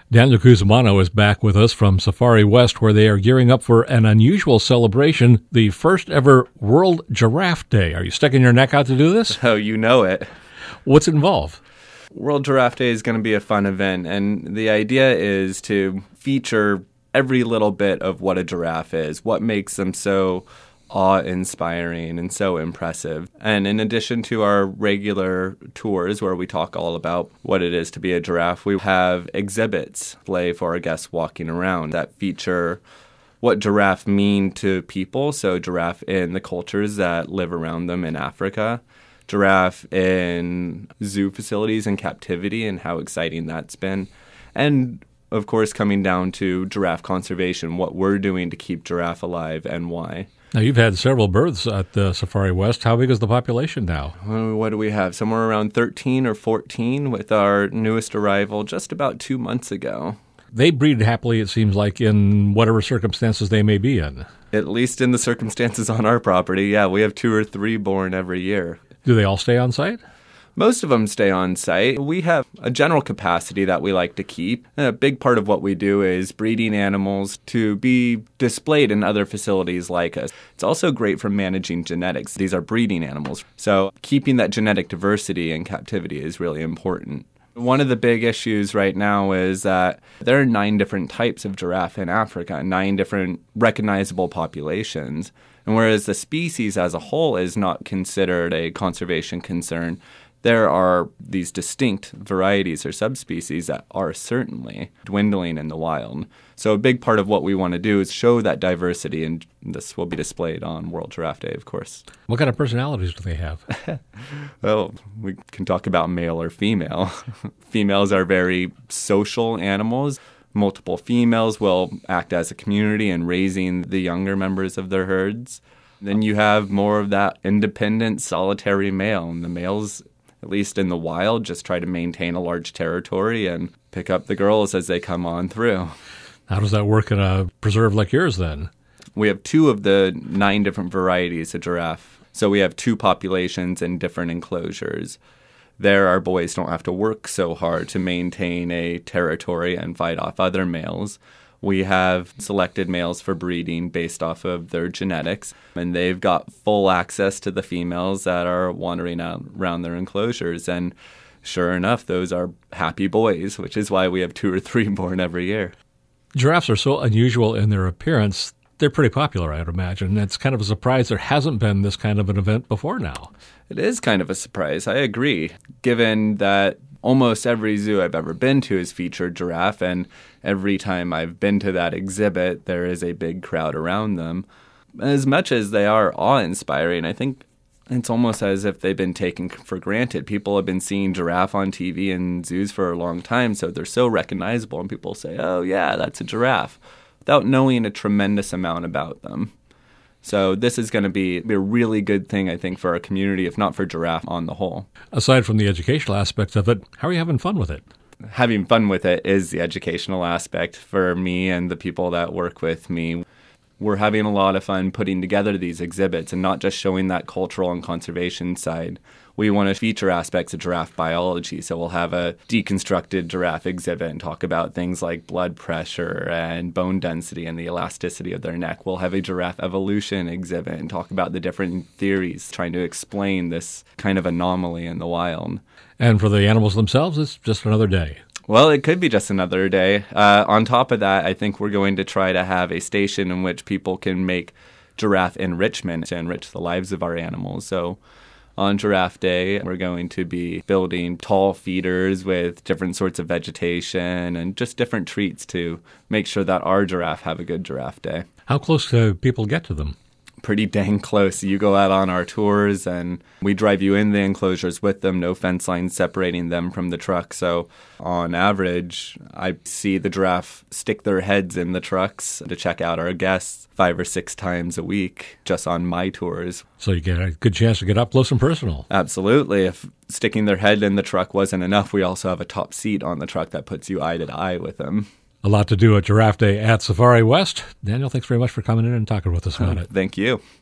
Daniel Cusimano is back with us from Safari West, where they are gearing up for an unusual celebration, the first ever World Giraffe Day. Are you sticking your neck out to do this? Oh, you know it. What's involved? World Giraffe Day is going to be a fun event, and the idea is to feature every little bit of what a giraffe is, what makes them so awe-inspiring and so impressive. And in addition to our regular tours where we talk all about what it is to be a giraffe, we have exhibits play for our guests walking around that feature what giraffe mean to people. So giraffe in the cultures that live around them in Africa, giraffe in zoo facilities in captivity and how exciting that's been, and of course coming down to giraffe conservation, what we're doing to keep giraffe alive and why. Now, you've had several births at the Safari West. How big is the population now? What do we have? Somewhere around 13 or 14 with our newest arrival just about 2 months ago. They breed happily, it seems like, in whatever circumstances they may be in. At least in the circumstances on our property, yeah. We have 2 or 3 born every year. Do they all stay on site? Most of them stay on site. We have a general capacity that we like to keep. And a big part of what we do is breeding animals to be displayed in other facilities like us. It's also great for managing genetics. These are breeding animals. So keeping that genetic diversity in captivity is really important. One of the big issues right now is that there are 9 different types of giraffe in Africa, 9 different recognizable populations. And whereas the species as a whole is not considered a conservation concern, there are these distinct varieties or subspecies that are certainly dwindling in the wild. So a big part of what we want to do is show that diversity, and this will be displayed on World Giraffe Day, of course. What kind of personalities do they have? Well, we can talk about male or female. Females are very social animals. Multiple females will act as a community in raising the younger members of their herds. Then you have more of that independent, solitary male, and the males, at least in the wild, just try to maintain a large territory and pick up the girls as they come on through. How does that work in a preserve like yours, then? We have 2 of the 9 different varieties of giraffe. So we have 2 populations in different enclosures. There, our boys don't have to work so hard to maintain a territory and fight off other males. We have selected males for breeding based off of their genetics, and they've got full access to the females that are wandering out around their enclosures. And sure enough, those are happy boys, which is why we have 2 or 3 born every year. Giraffes are so unusual in their appearance. They're pretty popular, I would imagine. It's kind of a surprise there hasn't been this kind of an event before now. It is kind of a surprise, I agree, given that almost every zoo I've ever been to has featured giraffe, and every time I've been to that exhibit, there is a big crowd around them. As much as they are awe-inspiring, I think it's almost as if they've been taken for granted. People have been seeing giraffe on TV in zoos for a long time, so they're so recognizable, and people say, oh, yeah, that's a giraffe, without knowing a tremendous amount about them. So this is going to be a really good thing, I think, for our community, if not for giraffe on the whole. Aside from the educational aspects of it, how are you having fun with it? Having fun with it is the educational aspect for me and the people that work with me. We're having a lot of fun putting together these exhibits and not just showing that cultural and conservation side. We want to feature aspects of giraffe biology, so we'll have a deconstructed giraffe exhibit and talk about things like blood pressure and bone density and the elasticity of their neck. We'll have a giraffe evolution exhibit and talk about the different theories trying to explain this kind of anomaly in the wild. And for the animals themselves, it's just another day. Well, it could be just another day. On top of that, I think we're going to try to have a station in which people can make giraffe enrichment to enrich the lives of our animals. So on Giraffe Day, we're going to be building tall feeders with different sorts of vegetation and just different treats to make sure that our giraffe have a good Giraffe Day. How close do people get to them? Pretty dang close. You go out on our tours and we drive you in the enclosures with them, no fence lines separating them from the truck. So on average, I see the giraffe stick their heads in the trucks to check out our guests 5 or 6 times a week just on my tours. So you get a good chance to get up close and personal. Absolutely. If sticking their head in the truck wasn't enough, we also have a top seat on the truck that puts you eye to eye with them. A lot to do at Giraffe Day at Safari West. Daniel, thanks very much for coming in and talking with us about it. Thank you.